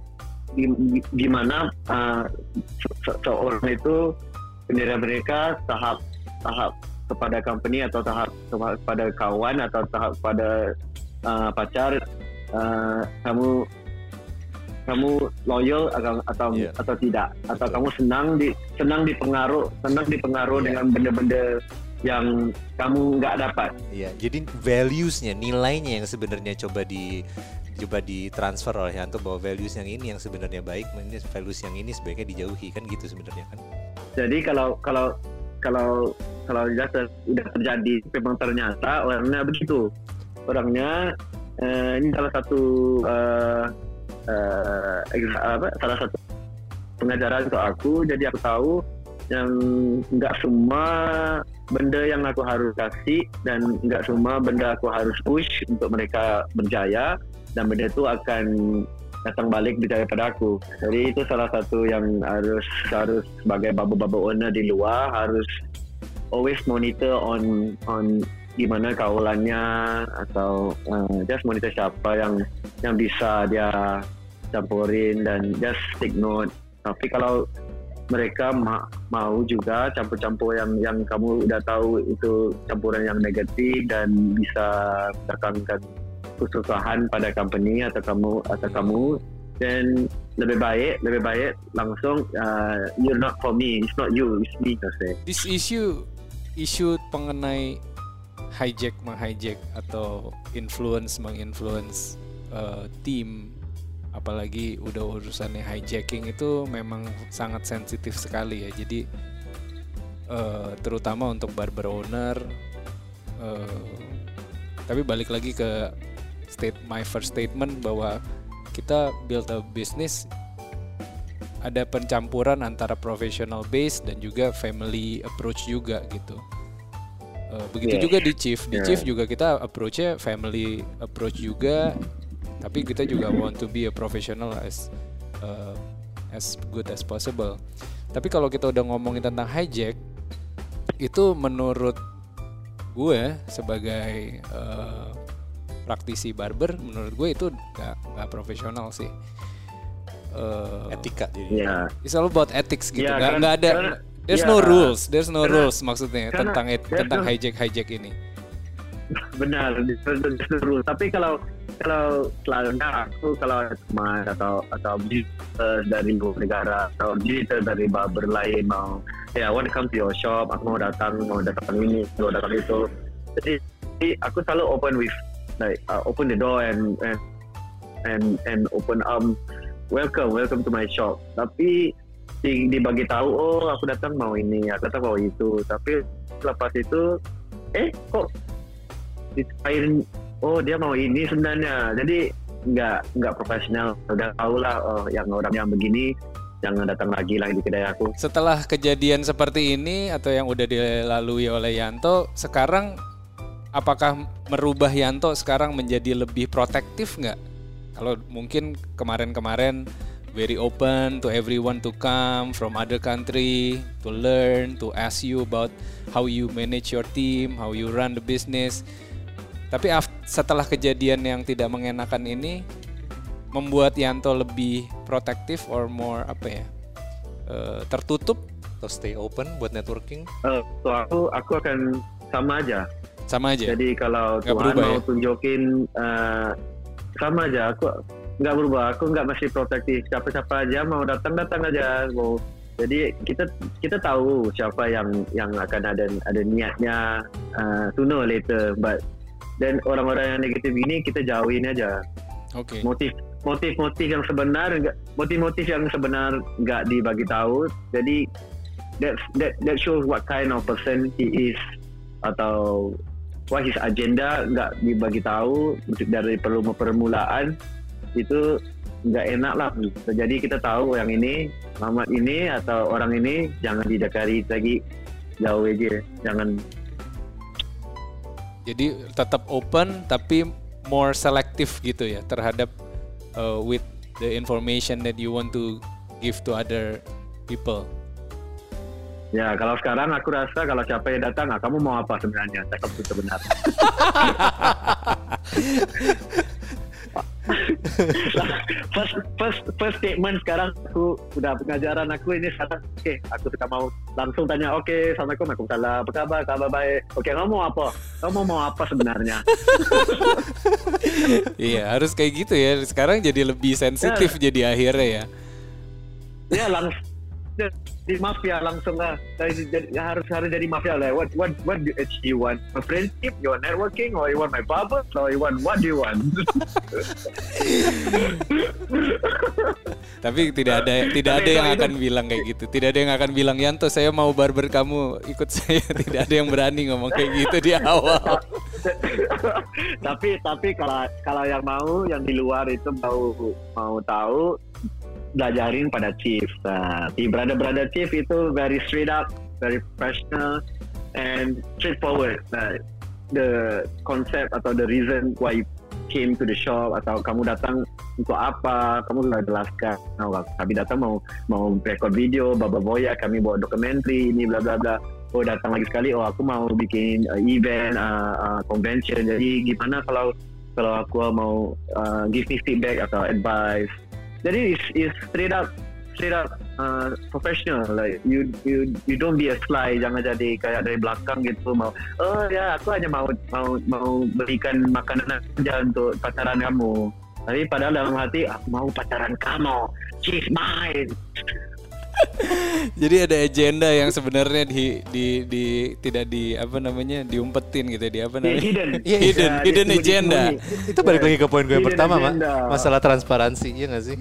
gimana uh, seorang itu bendera mereka tahap tahap kepada company atau tahap kepada kawan atau tahap kepada uh, pacar, uh, kamu kamu loyal atau atau, yeah. atau tidak, atau Betul. Kamu senang di senang dipengaruh senang dipengaruh yeah. dengan benda-benda yang kamu nggak dapat. Iya, yeah. Jadi values-nya, nilainya yang sebenarnya coba di coba ditransfer oleh Yanto, bahwa values yang ini yang sebenarnya baik, ini values yang ini sebaiknya dijauhi, kan gitu sebenarnya kan. Jadi kalau kalau kalau kalau sudah ter, terjadi memang ternyata orangnya begitu, orangnya uh, ini salah satu uh, uh, apa, salah satu pengajaran untuk aku. Jadi aku tahu yang nggak semua benda yang aku harus kasih dan nggak semua benda aku harus push untuk mereka berjaya, dan benda itu akan datang balik daripada aku. Jadi itu salah satu yang harus harus sebagai bubble-bubble owner di luar harus always monitor on on gimana kaulannya, atau uh, just monitor siapa yang yang bisa dia campurin dan just take note. Tapi kalau mereka ma- mau juga campur-campur yang yang kamu udah tahu itu campuran yang negatif dan bisa mendatangkan kesusahan pada company atau kamu atau kamu, dan lebih baik lebih baik langsung uh, you're not for me, it's not you, it's me. This issue isu mengenai hijack menghijack atau influence menginfluence uh, tim, apalagi udah urusannya hijacking, itu memang sangat sensitif sekali ya. Jadi uh, terutama untuk barber owner. Uh, tapi balik lagi ke state my first statement bahwa kita build a business ada pencampuran antara professional base dan juga family approach juga gitu. Uh, begitu yeah. juga di Chief, di yeah. Chief juga kita approach-nya family approach juga. Tapi kita juga want to be a professional as uh, as good as possible. Tapi kalau kita udah ngomongin tentang hijack, itu menurut gue sebagai uh, praktisi barber, menurut gue itu nggak nggak profesional sih. Uh, Etika jadi. Yeah. It's all about ethics gitu. Yeah, nggak ada. karena, there's yeah, no rules. There's no karena, rules maksudnya karena, tentang et, tentang no, hijack hijack ini. Benar, disuruh. Tapi kalau kalau selalunya aku kalau teman atau atau visitor dari luar negara atau visitor dari barber lain mau, ya, yeah, I want to come to your shop, aku mau datang, mau datang ini, mau datang itu. Jadi, jadi aku selalu open with like uh, open the door and and and and open arm, welcome, welcome to my shop. Tapi di, dibagi tahu, oh aku datang mau ini, aku datang mau itu. Tapi lepas itu, eh kok dicairin, oh dia mau ini sebenarnya. Jadi nggak nggak profesional. Udah tahu lah, oh yang orang yang begini jangan datang lagi lah di kedai aku. Setelah kejadian seperti ini atau yang udah dilalui oleh Yanto, sekarang apakah merubah Yanto sekarang menjadi lebih protektif nggak? Kalau mungkin kemarin-kemarin very open to everyone to come from other country to learn, to ask you about how you manage your team, how you run the business. Tapi after, setelah kejadian yang tidak mengenakan ini, membuat Yanto lebih protektif or more apa ya, uh, tertutup atau stay open buat networking? Uh, so aku aku akan sama aja. Sama aja. Jadi kalau nggak Tuhan berubah, mau ya? tunjukin uh, sama aja. Aku nggak berubah. Aku nggak masih protektif. Siapa-siapa aja mau datang datang aja. Mau. Jadi kita kita tahu siapa yang yang akan ada ada niatnya uh, sooner or later. But dan orang-orang yang negatif ini kita jauhin aja. Oke. Okay. Motif motif-motif yang sebenar, motif-motif yang sebenar nggak dibagi tahu. Jadi that that that shows what kind of person he is, atau what his agenda nggak dibagi tahu dari permulaan. Itu nggak enak lah. Jadi kita tahu yang ini Muhammad ini atau orang ini jangan didekati lagi, jauh aja, jangan. Jadi tetap open tapi more selective gitu ya terhadap uh, with the information that you want to give to other people. Ya, kalau sekarang aku rasa kalau siapa yang datang, ah, kamu mau apa sebenarnya? Cakap itu benar. first first first statement sekarang aku udah pengajaran aku ini sekarang, oke, okay, aku suka mau langsung tanya, oke, okay, assalamualaikum, waalaikumsalam, apa kabar, kabar baik, oke, okay, kamu mau apa, kamu mau apa sebenarnya? Iya, harus kayak gitu ya. Sekarang jadi lebih sensitif ya. Jadi akhirnya ya. Ya langsung di mafia langsung lah. Jadi, harus harus jadi mafia lah. What what what do you want? A friendship? You want networking? Or you want my barber? Or you want what do you want? Tapi tidak ada tidak ada yang akan bilang kayak gitu. Tidak ada yang akan bilang, Yanto saya mau barber kamu ikut saya. Tidak ada yang berani ngomong kayak gitu di awal. tapi tapi kalau kalau yang mau yang di luar itu mau mau tahu, belajarin pada Chief. Nah, di brother-brother Chief itu very straight up, very professional and straightforward. Nah, the concept atau the reason why you came to the shop atau kamu datang untuk apa, kamu sudah jelaskan. Nah, kami datang mau mau record video, Baba Boya, kami bawa dokumenter ini bla bla bla. Oh, datang lagi sekali, oh aku mau bikin uh, event, uh, uh, convention. Jadi gimana kalau kalau aku mau uh, give me feedback atau advice. Jadi it's, it's straight up straight up uh, professional. Like you you you don't be a sly, jangan jadi kayak dari belakang gitu mau. Oh ya, aku hanya mau mau mau berikan makanan aja untuk pacaran kamu. Tapi padahal dalam hati aku mau pacaran kamu. She's mine. Jadi ada agenda yang sebenarnya di di di tidak di apa namanya diumpetin gitu, di apa namanya hidden yeah, hidden yeah, hidden agenda. Itu balik lagi ke poin gue yang Hidden pertama, Mak. agenda. Masalah transparansi, ya nggak sih?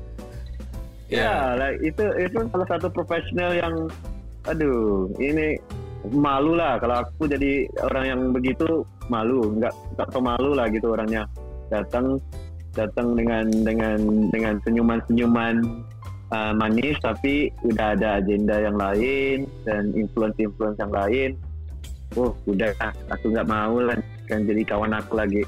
Ya, yeah, like itu itu salah satu profesional yang, aduh, ini malu lah kalau aku jadi orang yang begitu, malu, nggak nggak tau malu lah gitu orangnya. Datang datang dengan dengan dengan senyuman-senyuman uh, manis, tapi udah ada agenda yang lain dan influence-influence yang lain. Oh, udah, aku nggak mau lah kan jadi kawan aku lagi.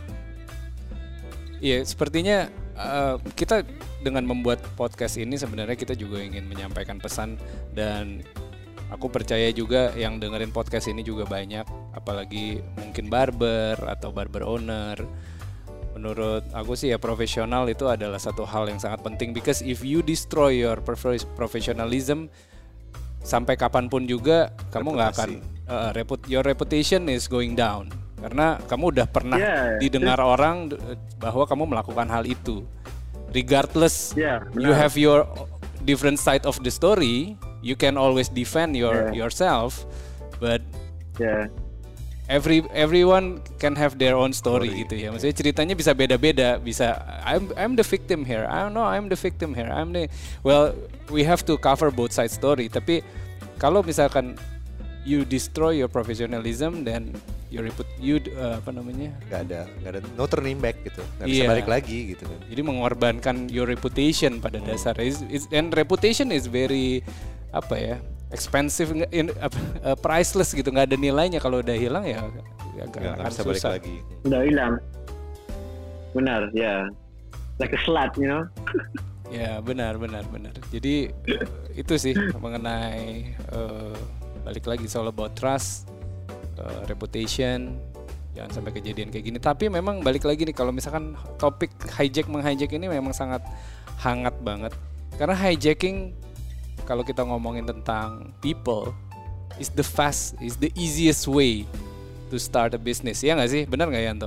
Iya, sepertinya uh, kita dengan membuat podcast ini sebenarnya kita juga ingin menyampaikan pesan, dan aku percaya juga yang dengerin podcast ini juga banyak, apalagi mungkin barber atau barber owner. Menurut aku sih ya, profesional itu adalah satu hal yang sangat penting, because if you destroy your professionalism, sampai kapanpun juga kamu nggak akan uh, reput your reputation is going down, karena kamu udah pernah yeah, didengar yeah. orang bahwa kamu melakukan hal itu. Regardless yeah, you have your different side of the story, you can always defend your yeah. yourself, but yeah. every everyone can have their own story, story. gitu ya. Maksudnya ceritanya bisa beda-beda, bisa I'm I'm the victim here. I don't know, I'm the victim here. I'm the well, we have to cover both side story. Tapi kalau misalkan you destroy your professionalism, then you reput you uh, apa namanya? Gak ada, gak ada no turning back gitu. Gak bisa yeah. balik lagi gitu kan. Jadi mengorbankan your reputation pada hmm. dasar. And reputation is very apa ya? expensive, in, uh, priceless gitu, nggak ada nilainya. Kalau udah hilang ya nggak akan bisa balik lagi. Udah hilang, benar ya, like a slut, you know. Ya benar benar benar. Jadi uh, itu sih mengenai uh, balik lagi soal about trust, uh, reputation, jangan sampai kejadian kayak gini. Tapi memang balik lagi nih, kalau misalkan topik hijack menghijack ini memang sangat hangat banget, karena hijacking, kalau kita ngomongin tentang people, is the fast, is the easiest way to start a business. Ya nggak sih? Benar nggak, Yanto?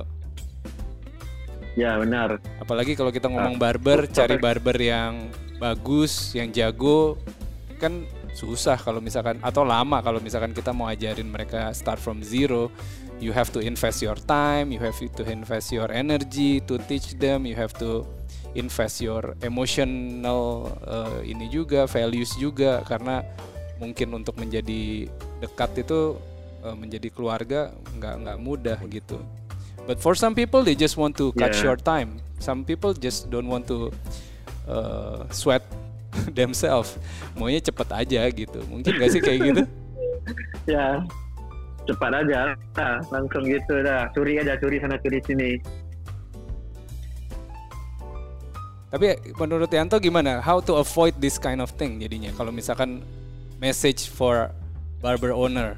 Ya benar. Apalagi kalau kita ngomong barber, cari barber yang bagus, yang jago, kan susah kalau misalkan, atau lama kalau misalkan kita mau ajarin mereka start from zero. You have to invest your time, you have to invest your energy to teach them, you have to invest your emotional uh, ini juga, values juga, karena mungkin untuk menjadi dekat itu uh, menjadi keluarga nggak nggak mudah gitu. But for some people they just want to cut yeah. short time. Some people just don't want to uh, sweat themselves. Maunya cepet aja gitu. Mungkin nggak sih kayak gitu? Ya, cepat aja, nah, langsung gitu dah. Curi aja, curi sana, curi sini. Tapi menurut Yanto gimana? How to avoid this kind of thing jadinya? Kalau misalkan message for barber owner.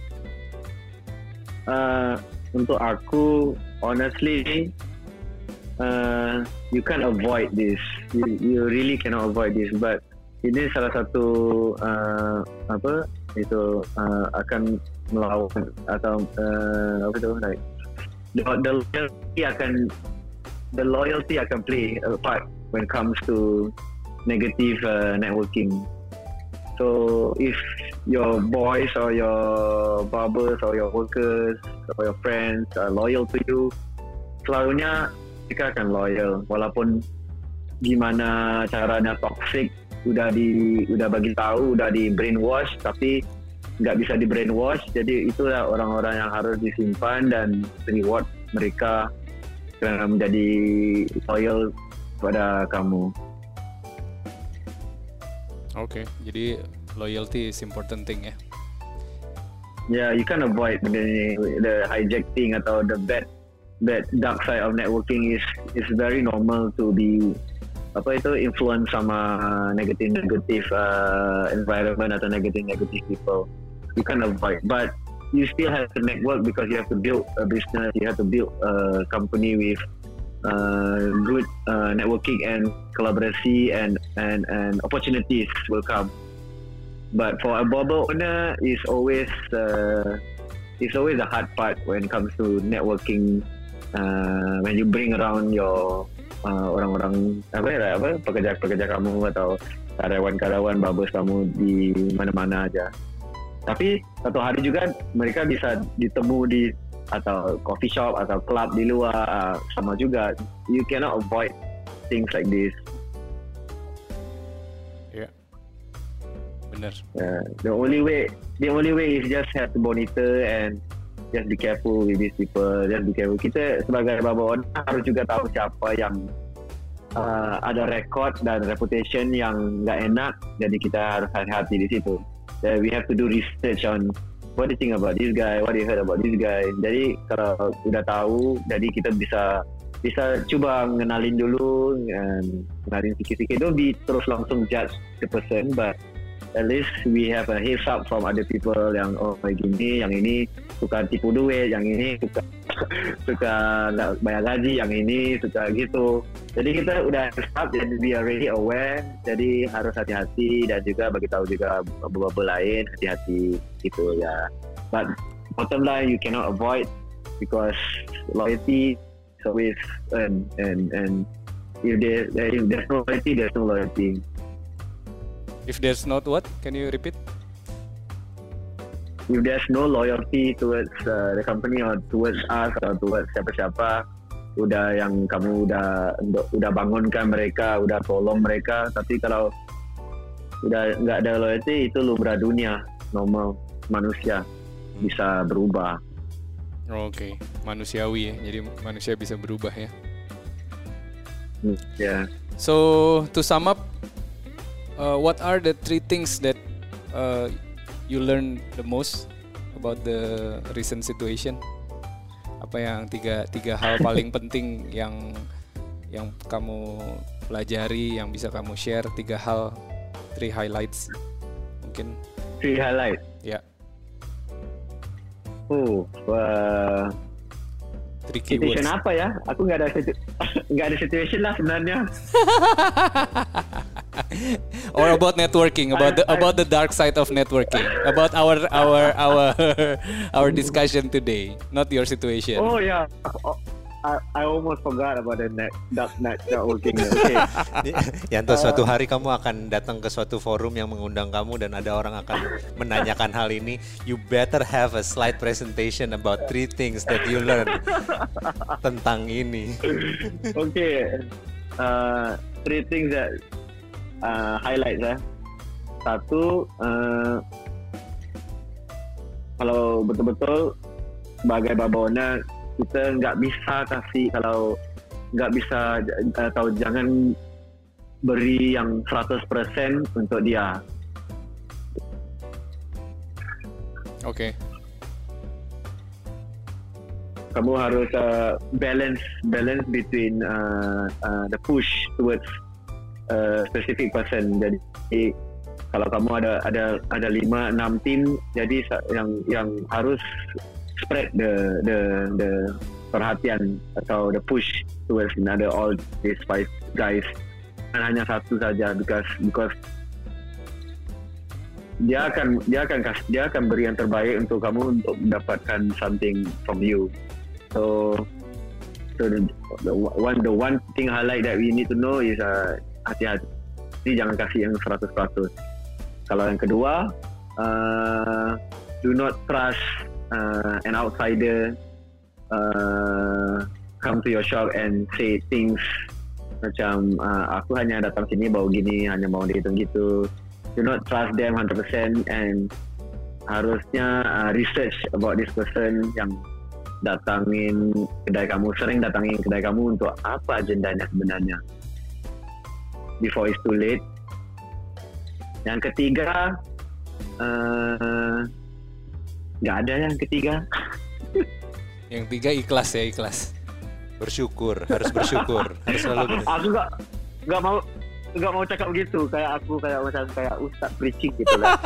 Uh, untuk aku, honestly, uh, you can't avoid this. You, you really cannot avoid this. But ini salah satu uh, apa itu uh, akan melawan atau uh, apa itu like the, the loyalty akan the loyalty akan play a part when it comes to negative uh, networking. So if your boys or your barbers or your workers or your friends are loyal to you, selalunya mereka akan loyal walaupun gimana caranya toxic, udah di udah bagi tahu, udah di brainwash, tapi nggak bisa di brainwash. Jadi itulah orang-orang yang harus disimpan dan reward mereka karena menjadi loyal pada kamu. Oke, okay, jadi loyalty is important thing ya. Yeah, you can avoid the, the hijacking atau the bad bad dark side of networking is is very normal to be apa itu influence sama negative negative uh, environment atau negative negative people. You can avoid, but you still have to network because you have to build a business. You have to build a company with uh, good uh, networking and collaboration and and and opportunities will come. But for a bubble owner, it's always uh, it's always the hard part when it comes to networking. Uh, when you bring around your uh, orang-orang apa ya apa pekerja-pekerja kamu atau karyawan-karyawan bubbles kamu di mana-mana aja. Tapi satu hari juga mereka bisa ditemu di atau coffee shop atau club di luar uh, sama juga. You cannot avoid things like this. Ya, yeah. Benar. Uh, the only way, the only way is just have to monitor and just be careful with these people. Just be careful. Kita sebagai babawan harus juga tahu siapa yang uh, ada record dan reputation yang nggak enak. Jadi kita harus hati-hati di situ. Uh, we have to do research on what do you think about this guy, what do you heard about this guy. Jadi kalau udah tahu, jadi kita bisa bisa coba ngenalin dulu, and ngenalin sikit-sikit. Don't be terus langsung judge the person, but at least we have a heads up from other people yang oh kayak gini, yang ini suka tipu duit, yang ini suka suka bayar gaji, yang ini suka gitu. Jadi kita udah start, jadi we are really aware. Jadi harus hati-hati dan juga bagi tahu juga beberapa lain hati-hati gitu ya. But bottom line you cannot avoid because loyalty is always and and and if there if there's no loyalty, there's no loyalty. If there's not what? Can you repeat? If there's no loyalty towards uh, the company or towards us atau towards siapa-siapa, udah yang kamu udah udah bangunkan mereka, udah tolong mereka, tapi kalau udah nggak ada loyalty, itu lumrah dunia, normal manusia bisa berubah. Oke, okay. Manusiawi ya. Jadi manusia bisa berubah ya. Hmm, yeah. So to sum up, uh, what are the three things that uh, you learn the most about the recent situation? Apa yang tiga tiga hal paling penting yang yang kamu pelajari, yang bisa kamu share? Tiga hal, three highlights mungkin. Three highlights. Ya. Oh, uh, tricky situation words. apa ya? Aku nggak ada situ- nggak ada situation lah sebenarnya. Or about networking, about the about the dark side of networking, about our our our our discussion today, not your situation. Oh ya, yeah. oh, I, I almost forgot about the net, dark net networking. Okay. Yanto, suatu hari kamu akan datang ke suatu forum yang mengundang kamu dan ada orang akan menanyakan hal ini. You better have a slide presentation about three things that you learn tentang ini. Okay, uh, three things that uh, highlights ya. Satu, uh, kalau betul-betul sebagai babona kita nggak bisa kasih, kalau nggak bisa atau jangan beri yang seratus persen untuk dia. Oke. Okay. Kamu harus uh, balance balance between uh, uh, the push towards uh, specific person. Jadi kalau kamu ada ada ada lima enam tim, jadi yang yang harus spread the the the perhatian atau the push towards another all these five guys, dan hanya satu saja, because because dia akan dia akan kasih dia akan beri yang terbaik untuk kamu untuk mendapatkan something from you. So so the, the one the one thing highlight that we need to know is uh, hati-hati, jangan kasih yang seratus persen. Kalau yang kedua, uh, do not trust Uh, an outsider uh, come to your shop and say things macam uh, aku hanya datang sini bawa gini, hanya mau dihitung gitu. Do not trust them one hundred percent and harusnya uh, research about this person yang datangin kedai kamu, sering datangin kedai kamu untuk apa agendanya sebenarnya, before it's too late. Yang ketiga, nggak uh, ada yang ketiga. Yang tiga ikhlas ya, ikhlas. Bersyukur, harus bersyukur, harus selalu bersyukur. Aku nggak nggak mau nggak mau cakap begitu, kayak aku kayak macam kayak ustaz preaching gitu lah.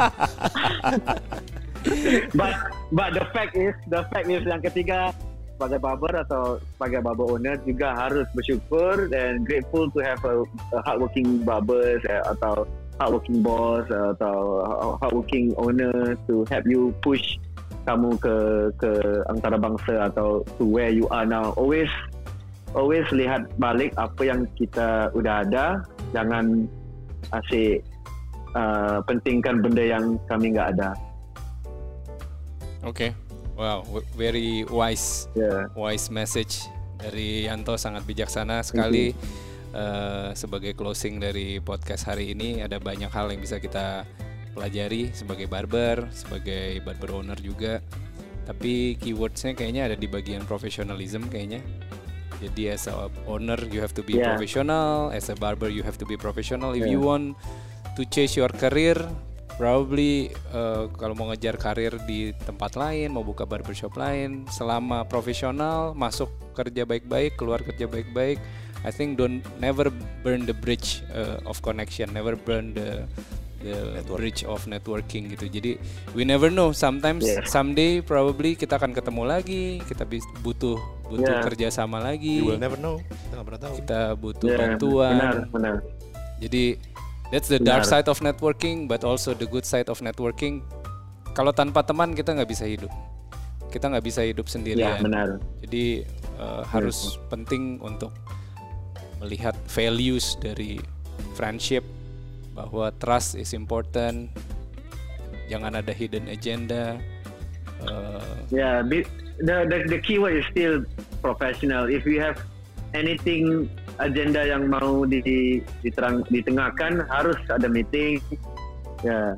but but the fact is the fact is yang ketiga, sebagai barber atau sebagai barber owner juga harus bersyukur and grateful to have a, a hardworking barbers eh, atau hardworking boss atau hardworking owner to help you push kamu ke ke antarabangsa atau to where you are now. Always always lihat balik apa yang kita udah ada, jangan asyik uh, pentingkan benda yang kami nggak ada. Oke, okay. Wow, very wise, yeah. wise message dari Yanto, sangat bijaksana sekali. Uh, sebagai closing dari podcast hari ini, ada banyak hal yang bisa kita pelajari sebagai barber, sebagai barber owner juga. Tapi keywordsnya kayaknya ada di bagian professionalism kayaknya. Jadi as a owner you have to be yeah. professional, as a barber you have to be professional. If yeah. you want to chase your career, probably uh, kalau mau ngejar karir di tempat lain, mau buka barbershop lain, selama profesional, masuk kerja baik-baik, keluar kerja baik-baik, I think don't never burn the bridge uh, of connection, never burn the the Network. bridge of networking gitu. Jadi we never know, sometimes yeah. someday probably kita akan ketemu lagi, kita butuh butuh yeah. kerja sama lagi. You will never know, kita nggak pernah tahu. Kita butuh yeah, bantuan. Benar, benar. Jadi that's the dark side of networking, but also the good side of networking. Kalau tanpa teman kita nggak bisa hidup. Kita nggak bisa hidup sendirian. Ya, benar. Jadi uh, harus ya. penting untuk melihat values dari friendship, bahwa trust is important. Jangan ada hidden agenda. Uh, yeah, the, the the keyword is still professional. If you have anything agenda yang mau di, diterang, ditengahkan, harus ada meeting. Ya.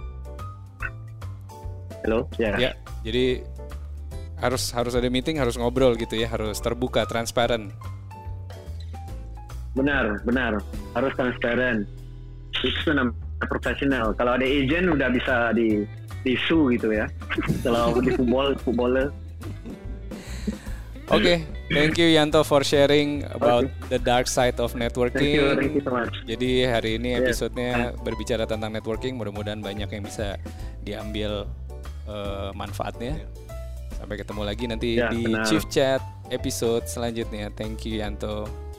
Halo. Ya. Ya. Jadi harus harus ada meeting, harus ngobrol gitu ya, harus terbuka, transparan. Benar, benar. Harus transparan. Itu namanya profesional. Kalau ada agent udah bisa di di sue gitu ya. Kalau di football, footballer. Oke, okay, thank you Yanto for sharing about okay. the dark side of networking. Thank you, thank you so much. Jadi hari ini episodenya yeah. berbicara tentang networking. Mudah-mudahan banyak yang bisa diambil uh, manfaatnya. Sampai ketemu lagi nanti yeah, di benar. Chief Chat episode selanjutnya. Thank you Yanto.